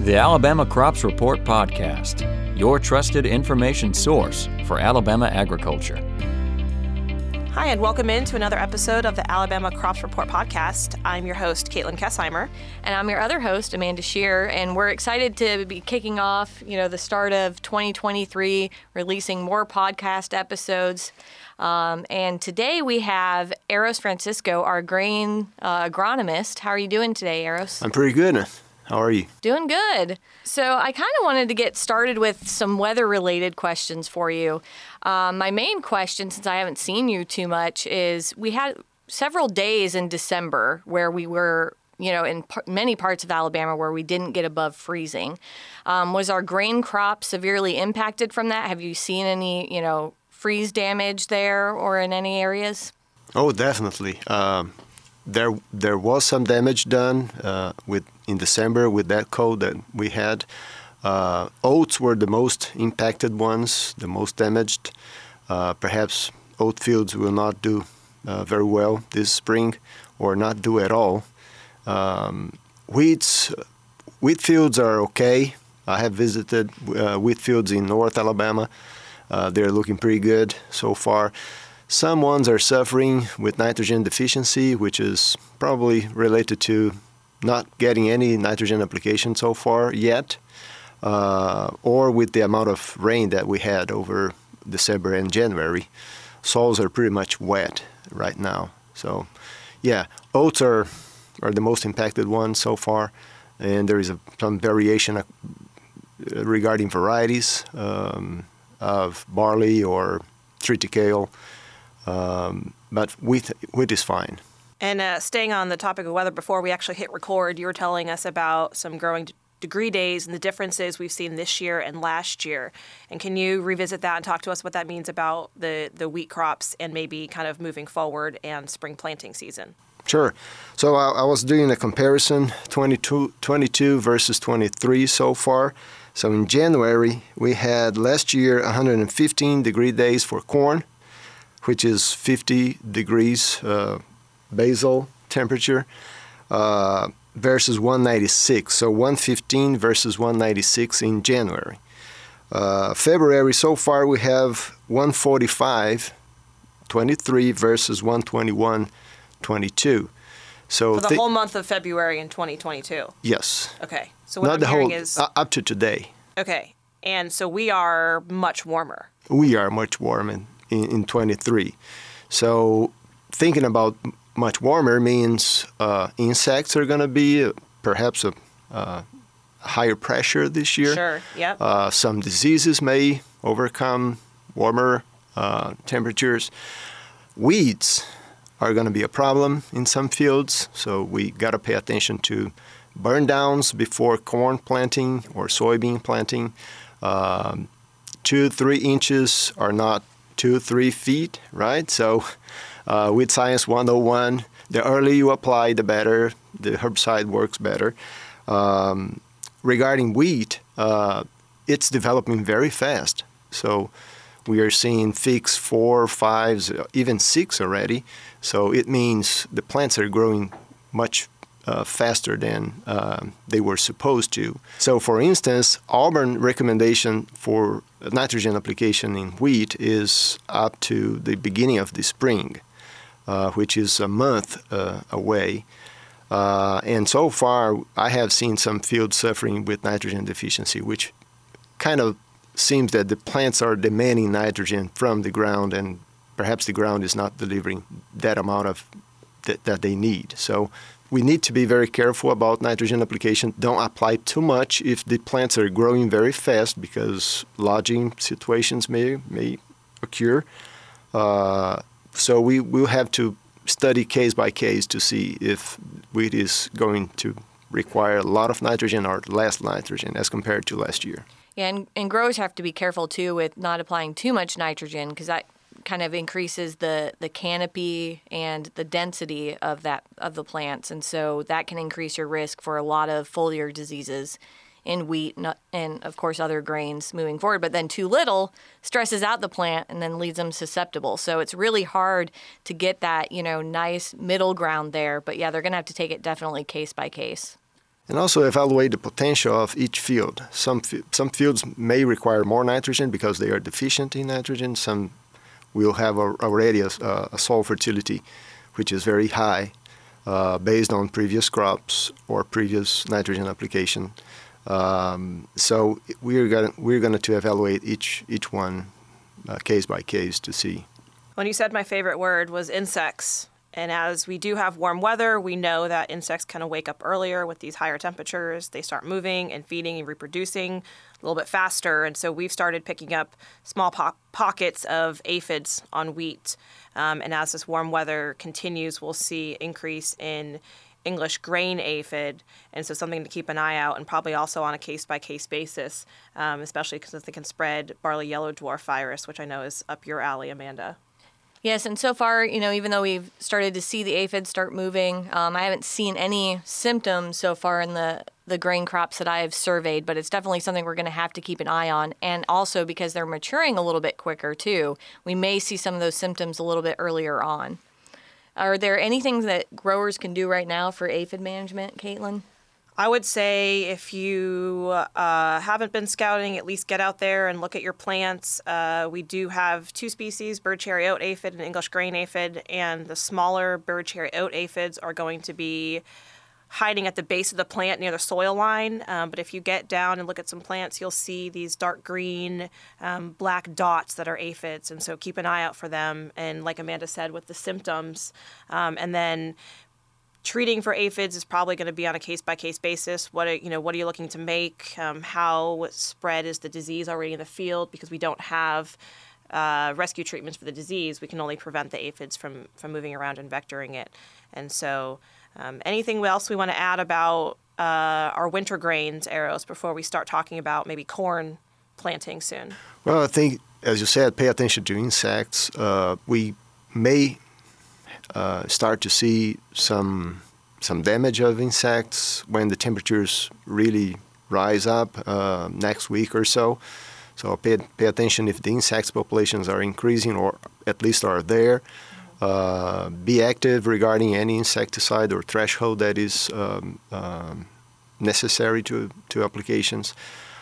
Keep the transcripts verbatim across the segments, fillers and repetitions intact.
The Alabama Crops Report Podcast, your trusted information source for Alabama agriculture. Hi, and welcome into another episode of the Alabama Crops Report Podcast. I'm your host, Caitlin Kessheimer. And I'm your other host, Amanda Shear, and we're excited to be kicking off, you know, the start of twenty twenty-three, releasing more podcast episodes. Um, and today we have Eros Francisco, our grain uh, agronomist. How are you doing today, Eros? I'm pretty good. How are you? Doing good. So I kind of wanted to get started with some weather-related questions for you. Um, my main question, since I haven't seen you too much, is we had several days in December where we were, you know, in par- many parts of Alabama where we didn't get above freezing. Um, was our grain crop severely impacted from that? Have you seen any, you know, freeze damage there or in any areas? Oh, definitely. Um, there there was some damage done uh, with in December with that cold that we had. Uh, oats were the most impacted ones, the most damaged. Uh, perhaps oat fields will not do uh, very well this spring or not do at all. Um, wheats, wheat fields are okay. I have visited uh, wheat fields in North Alabama. Uh, they're looking pretty good so far. Some ones are suffering with nitrogen deficiency, which is probably related to not getting any nitrogen application so far yet, uh, or with the amount of rain that we had over December and January. Soils are pretty much wet right now. So, yeah, oats are, are the most impacted ones so far, and there is a, some variation regarding varieties um, of barley or triticale. Um, but wheat, wheat is fine. And uh, staying on the topic of weather, before we actually hit record, you were telling us about some growing d- degree days and the differences we've seen this year and last year. And can you revisit that and talk to us what that means about the, the wheat crops and maybe kind of moving forward and spring planting season? Sure. So I, I was doing a comparison, twenty-two, twenty-two versus twenty-three so far. So in January, we had last year one hundred fifteen degree days for corn, which is fifty degrees uh, basal temperature, uh, versus one ninety-six. So one fifteen versus one ninety-six in January. Uh, February, so far we have one forty-five, twenty-three versus one twenty-one, twenty-two. So For the th- whole month of February in twenty twenty-two? Yes. Okay. So what Not I'm the hearing whole, is... uh, up to today. Okay. And so we are much warmer. We are much warmer in, in, in twenty-three. So thinking about much warmer means uh, insects are going to be uh, perhaps a uh, higher pressure this year. Sure, yep. Uh, some diseases may overcome warmer uh, temperatures. Weeds are going to be a problem in some fields, so we got to pay attention to burn downs before corn planting or soybean planting. Um, two, three inches are not two, three feet, right? So uh, with Science one oh one, the earlier you apply, the better. The herbicide works better. Um, regarding wheat, uh, it's developing very fast. So we are seeing fix four, fives, even six already. So it means the plants are growing much uh, faster than uh, they were supposed to. So for instance, Auburn recommendation for nitrogen application in wheat is up to the beginning of the spring, uh, which is a month uh, away. Uh, and so far, I have seen some fields suffering with nitrogen deficiency, which kind of seems that the plants are demanding nitrogen from the ground, and perhaps the ground is not delivering that amount of th- that they need. So we need to be very careful about nitrogen application. Don't apply too much if the plants are growing very fast, because lodging situations may may occur. Uh, so we will have to study case by case to see if wheat is going to require a lot of nitrogen or less nitrogen as compared to last year. Yeah, and, and growers have to be careful, too, with not applying too much nitrogen, because that kind of increases the, the canopy and the density of that of the plants. And so that can increase your risk for a lot of foliar diseases in wheat and, and, of course, other grains moving forward. But then too little stresses out the plant and then leaves them susceptible. So it's really hard to get that, you know, nice middle ground there. But, yeah, they're going to have to take it definitely case by case. And also evaluate the potential of each field. Some some fields may require more nitrogen because they are deficient in nitrogen. Some will have a, already a, a soil fertility which is very high uh, based on previous crops or previous nitrogen application. Um, so we're going we're going to evaluate each each one uh, case by case to see. When you said my favorite word was insects. And as we do have warm weather, we know that insects kind of wake up earlier with these higher temperatures. They start moving and feeding and reproducing a little bit faster. And so we've started picking up small po- pockets of aphids on wheat. Um, and as this warm weather continues, we'll see increase in English grain aphid. And so something to keep an eye out, and probably also on a case-by-case basis, um, especially because they can spread barley yellow dwarf virus, which I know is up your alley, Amanda. Yes, and so far, you know, even though we've started to see the aphids start moving, um, I haven't seen any symptoms so far in the, the grain crops that I have surveyed, but it's definitely something we're going to have to keep an eye on. And also because they're maturing a little bit quicker, too, we may see some of those symptoms a little bit earlier on. Are there anything that growers can do right now for aphid management, Caitlin? I would say if you uh, haven't been scouting, at least get out there and look at your plants. Uh, we do have two species, bird cherry oat aphid and English grain aphid, and the smaller bird cherry oat aphids are going to be hiding at the base of the plant near the soil line. Um, but if you get down and look at some plants, you'll see these dark green, um, black dots that are aphids. And so keep an eye out for them. And like Amanda said, with the symptoms. Um, and then treating for aphids is probably going to be on a case-by-case basis. What are, you know, what are you looking to make? Um, how spread is the disease already in the field? Because we don't have uh, rescue treatments for the disease. We can only prevent the aphids from, from moving around and vectoring it. And so um, anything else we want to add about uh, our winter grains, Eros, before we start talking about maybe corn planting soon? Well, I think, as you said, pay attention to insects. Uh, we may Uh, start to see some some damage of insects when the temperatures really rise up uh, next week or so. So pay, pay attention if the insects populations are increasing or at least are there. Uh, be active regarding any insecticide or threshold that is um, um, necessary to, to applications.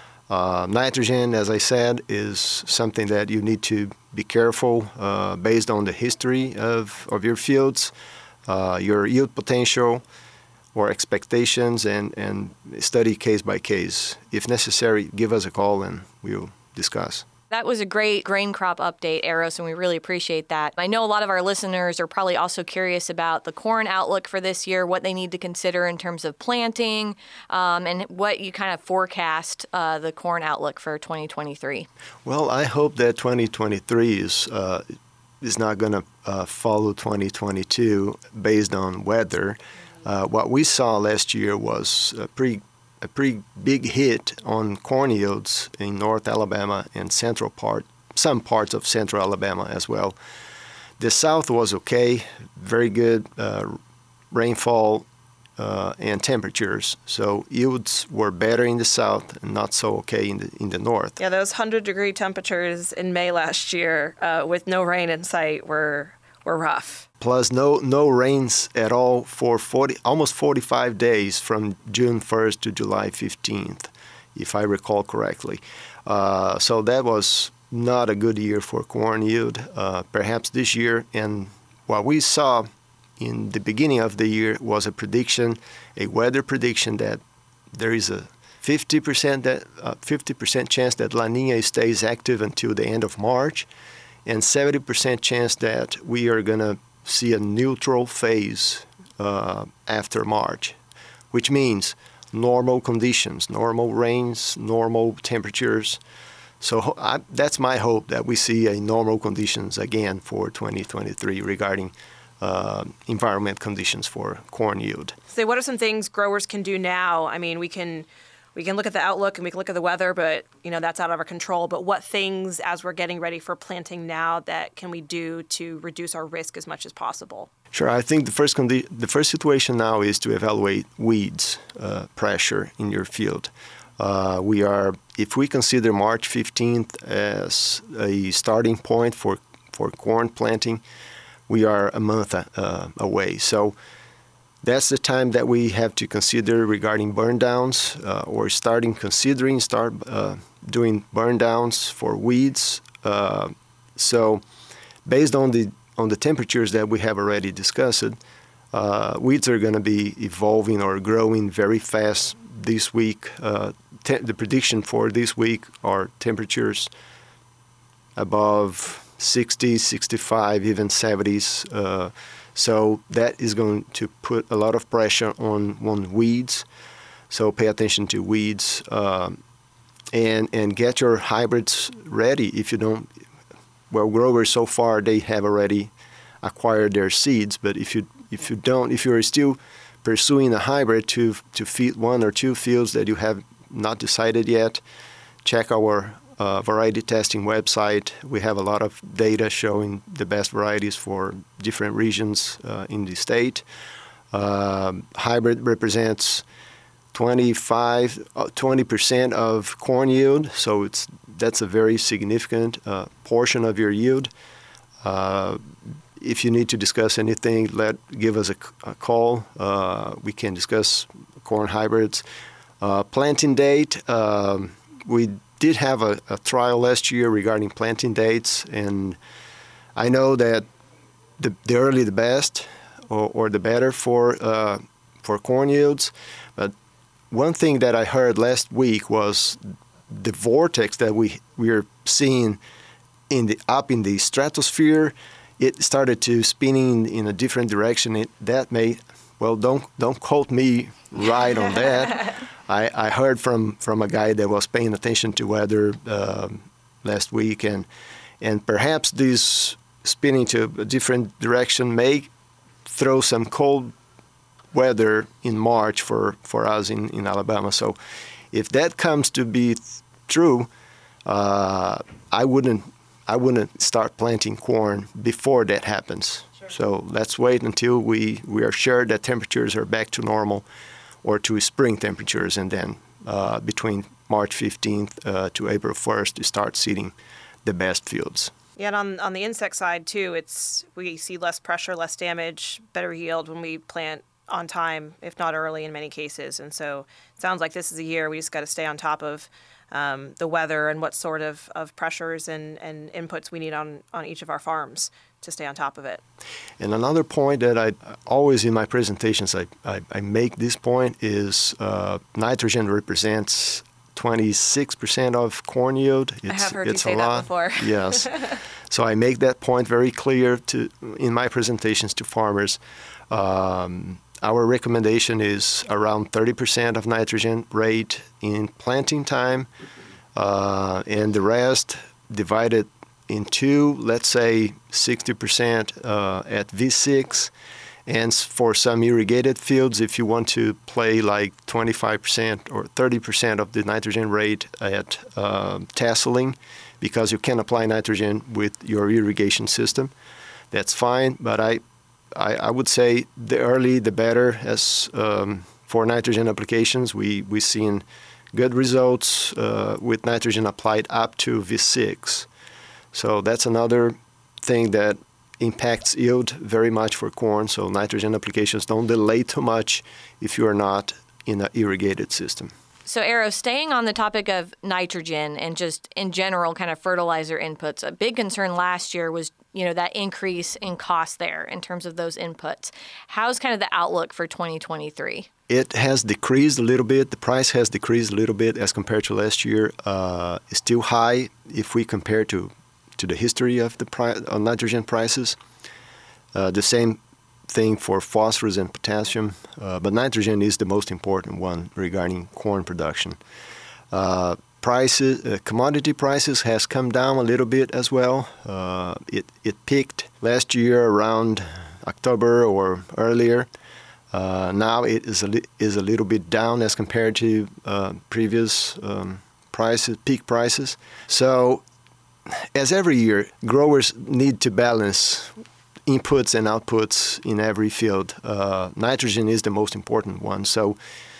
Uh, nitrogen, as I said, is something that you need to be careful uh, based on the history of, of your fields, uh, your yield potential or expectations, and, and study case by case. If necessary, give us a call and we'll discuss. That was a great grain crop update, Eros, and we really appreciate that. I know a lot of our listeners are probably also curious about the corn outlook for this year, what they need to consider in terms of planting, um, and what you kind of forecast uh, the corn outlook for twenty twenty-three. Well, I hope that twenty twenty-three is uh, is not going to uh, follow twenty twenty-two based on weather. Uh, what we saw last year was a pretty a pretty big hit on corn yields in North Alabama and central part, some parts of central Alabama as well. The South was okay, very good uh, rainfall uh, and temperatures. So yields were better in the South and not so okay in the in the North. Yeah, those one hundred degree temperatures in May last year uh, with no rain in sight were were rough. Plus no no rains at all for forty almost forty-five days from June first to July fifteenth, if I recall correctly. Uh, so that was not a good year for corn yield. Uh, perhaps this year, and what we saw in the beginning of the year was a prediction, a weather prediction that there is a fifty percent that uh, fifty percent chance that La Niña stays active until the end of March, and seventy percent chance that we are going to see a neutral phase uh, after March, which means normal conditions, normal rains, normal temperatures. So I, that's my hope, that we see a normal conditions again for twenty twenty-three regarding uh, environment conditions for corn yield. So what are some things growers can do now? I mean, we can we can look at the outlook and we can look at the weather, but you know that's out of our control. But what things, as we're getting ready for planting now, that can we do to reduce our risk as much as possible? Sure. I think the first condi- the first situation now is to evaluate weeds uh, pressure in your field. Uh, we are, if we consider March fifteenth as a starting point for for corn planting, we are a month uh, away. So that's the time that we have to consider regarding burn downs uh, or starting considering start uh, doing burn downs for weeds. Uh, so based on the on the temperatures that we have already discussed, uh, weeds are going to be evolving or growing very fast this week. Uh, te- the prediction for this week are temperatures above sixty, sixty-five, even seventies. Uh, so that is going to put a lot of pressure on, on weeds. So pay attention to weeds um, and and get your hybrids ready. If you don't, well, growers so far they have already acquired their seeds. But if you if you don't, if you're still pursuing a hybrid to to feed one or two fields that you have not decided yet, check our Uh, variety testing website. We have a lot of data showing the best varieties for different regions uh, in the state. Uh, hybrid represents twenty-five, twenty percent of corn yield, so it's that's a very significant uh, portion of your yield. Uh, if you need to discuss anything, let give us a, a call. Uh, we can discuss corn hybrids. Uh, planting date, um, we did have a, a trial last year regarding planting dates, and I know that the, the early the best, or, or the better for uh, for corn yields. But one thing that I heard last week was the vortex that we we are seeing in the up in the stratosphere. It started to spinning in a different direction. It, that may, well, don't don't quote me right on that. I, I heard from, from a guy that was paying attention to weather um, last week, and and perhaps this spinning to a different direction may throw some cold weather in March for, for us in, in Alabama. So if that comes to be true, uh, I wouldn't I wouldn't start planting corn before that happens. Sure. So let's wait until we, we are sure that temperatures are back to normal, or to spring temperatures, and then uh, between March fifteenth uh, to April first to start seeding the best fields. Yeah, and on, on the insect side too, it's we see less pressure, less damage, better yield when we plant on time, if not early in many cases. And so it sounds like this is a year we just got to stay on top of um, the weather and what sort of, of pressures and, and inputs we need on, on each of our farms to stay on top of it. And another point that I always in my presentations I, I, I make this point is uh, nitrogen represents twenty-six percent of corn yield. It's, I have heard it's you say a lot. that before. Yes. So I make that point very clear to in my presentations to farmers. Um, our recommendation is around thirty percent of nitrogen rate in planting time, uh, and the rest divided into, let's say, sixty percent uh, at V six, and for some irrigated fields, if you want to play like twenty-five percent or thirty percent of the nitrogen rate at uh, tasseling, because you can apply nitrogen with your irrigation system, that's fine. But I, I, I would say the early the better. As um, for nitrogen applications, we we seen good results uh, with nitrogen applied up to V six. So that's another thing that impacts yield very much for corn. So nitrogen applications don't delay too much if you are not in an irrigated system. So, Eero, staying on the topic of nitrogen and just in general kind of fertilizer inputs, a big concern last year was, you know, that increase in cost there in terms of those inputs. How's kind of the outlook for twenty twenty-three? It has decreased a little bit. The price has decreased a little bit as compared to last year. Uh, it's still high if we compare to to the history of the pri- uh, nitrogen prices. Uh, the same thing for phosphorus and potassium, uh, but nitrogen is the most important one regarding corn production. Uh, prices, uh, commodity prices has come down a little bit as well. Uh, it it peaked last year around October or earlier. Uh, now it is a li- is a little bit down as compared to uh, previous um, prices, peak prices. So, as every year, growers need to balance inputs and outputs in every field. Uh, nitrogen is the most important one, so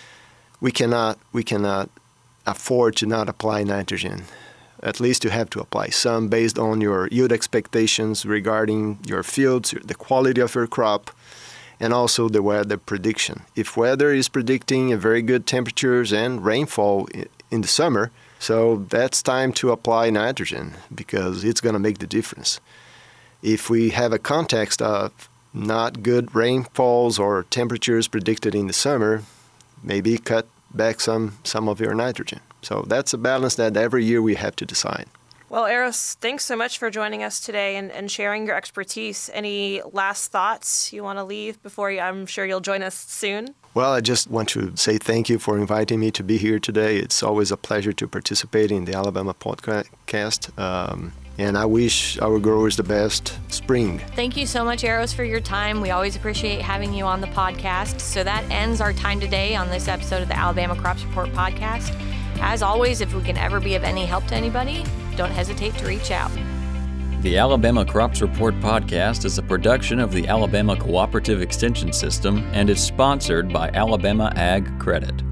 we cannot we cannot afford to not apply nitrogen. At least you have to apply some based on your yield expectations regarding your fields, the quality of your crop, and also the weather prediction. If weather is predicting a very good temperatures and rainfall in the summer, so that's time to apply nitrogen because it's going to make the difference. If we have a context of not good rainfalls or temperatures predicted in the summer, maybe cut back some, some of your nitrogen. So that's a balance that every year we have to decide. Well, Eros, thanks so much for joining us today and, and sharing your expertise. Any last thoughts you want to leave before you, I'm sure you'll join us soon? Well, I just want to say thank you for inviting me to be here today. It's always a pleasure to participate in the Alabama podcast. Um, and I wish our growers the best spring. Thank you so much, Eros, for your time. We always appreciate having you on the podcast. So that ends our time today on this episode of the Alabama Crops Report podcast. As always, if we can ever be of any help to anybody, don't hesitate to reach out. The Alabama Crops Report podcast is a production of the Alabama Cooperative Extension System and is sponsored by Alabama Ag Credit.